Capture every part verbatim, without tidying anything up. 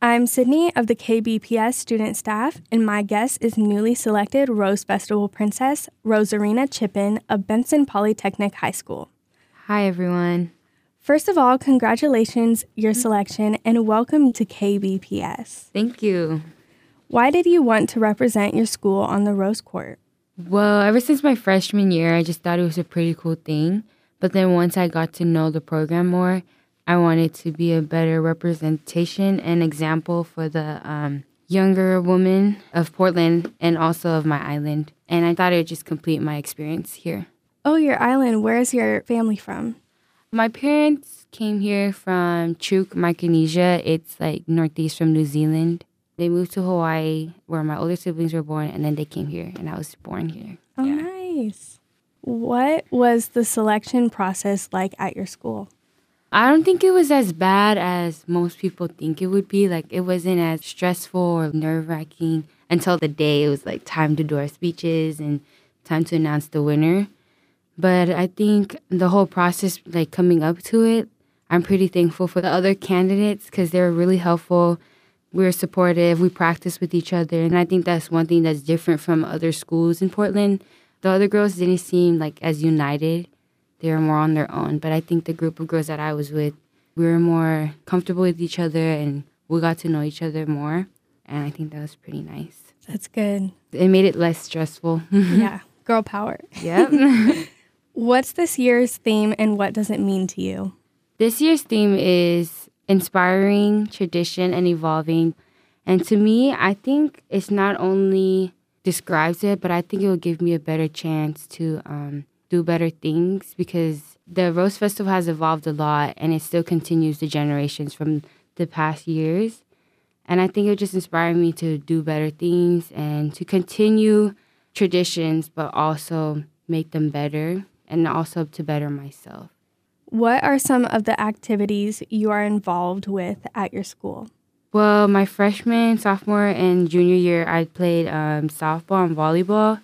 I'm Sydney of the K B P S student staff, and my guest is newly selected Rose Festival Princess, Rosarina Chippen of Benson Polytechnic High School. Hi, everyone. First of all, congratulations your selection and welcome to K B P S. Thank you. Why did you want to represent your school on the Rose Court? Well, ever since my freshman year, I just thought it was a pretty cool thing. But then once I got to know the program more, I wanted to be a better representation and example for the um, younger women of Portland and also of my island. And I thought it would just complete my experience here. Oh, your island. Where is your family from? My parents came here from Chuuk, Micronesia. It's like northeast from New Zealand. They moved to Hawaii where my older siblings were born, and then they came here, and I was born here. Oh, yeah. Nice. What was the selection process like at your school? I don't think it was as bad as most people think it would be. Like, it wasn't as stressful or nerve-wracking until the day it was, like, time to do our speeches and time to announce the winner. But I think the whole process, like, coming up to it, I'm pretty thankful for the other candidates because they were really helpful. We were supportive. We practiced with each other. And I think that's one thing that's different from other schools in Portland. The other girls didn't seem, like, as united. They were more on their own. But I think the group of girls that I was with, we were more comfortable with each other and we got to know each other more. And I think that was pretty nice. That's good. It made it less stressful. Yeah. Girl power. Yep. What's this year's theme and what does it mean to you? This year's theme is inspiring, tradition, and evolving. And to me, I think it's not only describes it, but I think it will give me a better chance to um, do better things because the Rose Festival has evolved a lot and it still continues the generations from the past years. And I think it will just inspire me to do better things and to continue traditions, but also make them better and also to better myself. What are some of the activities you are involved with at your school? Well, my freshman, sophomore, and junior year, I played um, softball and volleyball.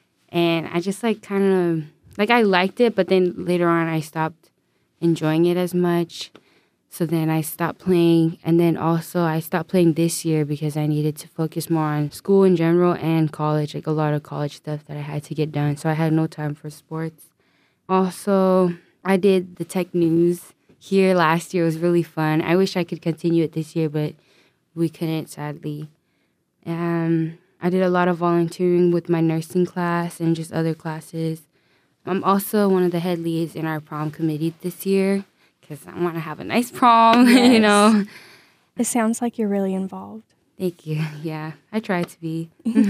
And I just, like, kind of, like, I liked it, but then later on I stopped enjoying it as much. So then I stopped playing. And then also I stopped playing this year because I needed to focus more on school in general and college, like a lot of college stuff that I had to get done. So I had no time for sports. Also, I did the tech news here last year. It was really fun. I wish I could continue it this year, but we couldn't, sadly. Um, I did a lot of volunteering with my nursing class and just other classes. I'm also one of the head leads in our prom committee this year because I want to have a nice prom, yes. you know. It sounds like you're really involved. Thank you. Yeah, I try to be.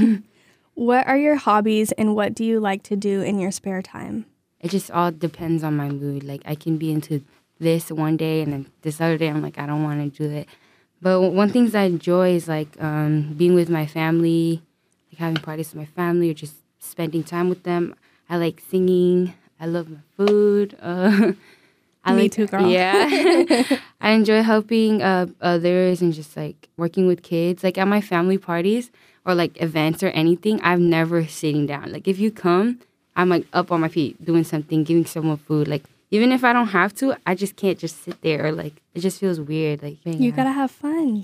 What are your hobbies and what do you like to do in your spare time? It just all depends on my mood. Like, I can be into this one day and then this other day I'm like, I don't want to do it. But one thing I enjoy is, like, um, being with my family, like having parties with my family or just spending time with them. I like singing. I love my food. Uh, I Me like, too, girl. Yeah. I enjoy helping uh, others and just, like, working with kids. Like, at my family parties or, like, events or anything, I'm never sitting down. Like, if you come, I'm, like, up on my feet doing something, giving someone food. Like, even if I don't have to, I just can't just sit there. Or, like, it just feels weird. Like, you yeah. gotta have fun.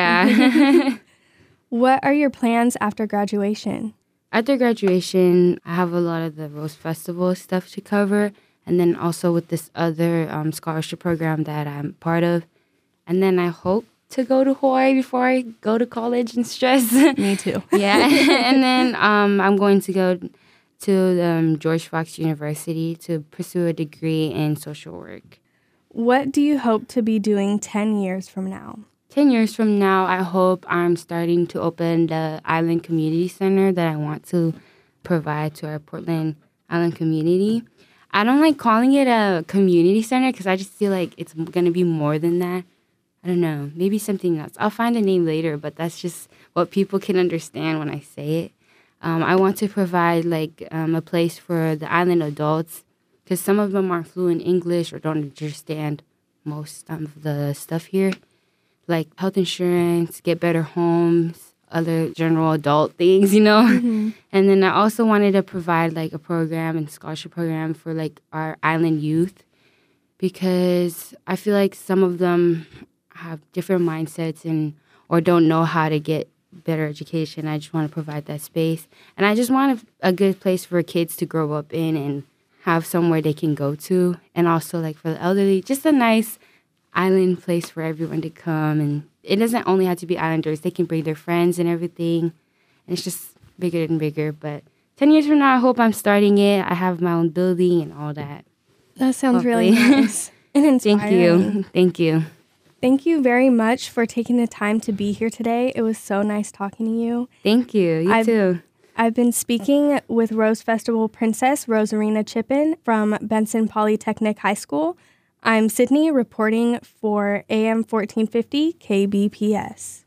Yeah. What are your plans after graduation? After graduation, I have a lot of the Rose Festival stuff to cover. And then also with this other um, scholarship program that I'm part of. And then I hope to go to Hawaii before I go to college and stress. Me too. Yeah. And then um, I'm going to go to um, George Fox University to pursue a degree in social work. What do you hope to be doing ten years from now? ten years from now, I hope I'm starting to open the Island Community Center that I want to provide to our Portland Island community. I don't like calling it a community center because I just feel like it's going to be more than that. I don't know, maybe something else. I'll find a name later, but that's just what people can understand when I say it. Um, I want to provide, like, um, a place for the island adults because some of them aren't fluent in English or don't understand most of the stuff here, like health insurance, get better homes, other general adult things, you know? Mm-hmm. And then I also wanted to provide, like, a program and scholarship program for, like, our island youth because I feel like some of them have different mindsets and or don't know how to get better education. I just want to provide that space. And I just want a, a good place for kids to grow up in and have somewhere they can go to. And also, like, for the elderly, just a nice island place for everyone to come. And it doesn't only have to be islanders. They can bring their friends and everything. And it's just bigger and bigger. But ten years from now, I hope I'm starting it. I have my own building and all that. That sounds Hopefully. really nice and inspiring. Thank you. Thank you. Thank you very much for taking the time to be here today. It was so nice talking to you. Thank you. You I've, too. I've been speaking with Rose Festival Princess Rosarina Chippen from Benson Polytechnic High School. I'm Sydney reporting for A M fourteen fifty K B P S.